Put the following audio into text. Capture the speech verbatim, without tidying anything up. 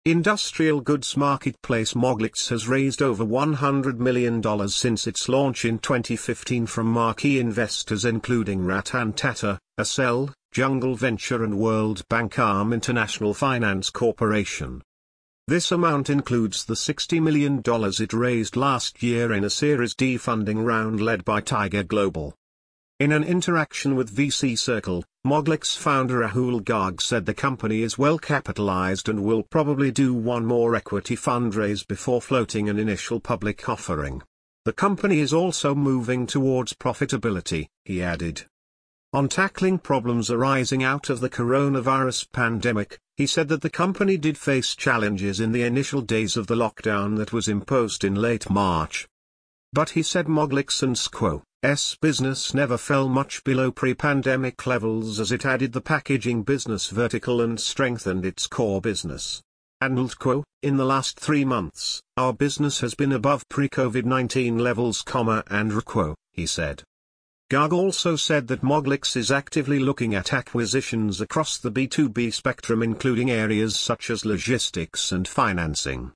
Industrial goods marketplace Moglix has raised over one hundred million dollars since its launch in twenty fifteen from marquee investors including Ratan Tata, Accel, Jungle Venture and World Bank Arm International Finance Corporation. This amount includes the sixty million dollars it raised last year in a Series D funding round led by Tiger Global. In an interaction with V C Circle, Moglix founder Rahul Garg said the company is well capitalized and will probably do one more equity fundraise before floating an initial public offering. The company is also moving towards profitability, he added. On tackling problems arising out of the coronavirus pandemic, he said that the company did face challenges in the initial days of the lockdown that was imposed in late March. But he said Moglix and Squo's business never fell much below pre-pandemic levels as it added the packaging business vertical and strengthened its core business. And quote, in the last three months, our business has been above pre-COVID nineteen levels, and quote, he said. Garg also said that Moglix is actively looking at acquisitions across the B two B spectrum including areas such as logistics and financing.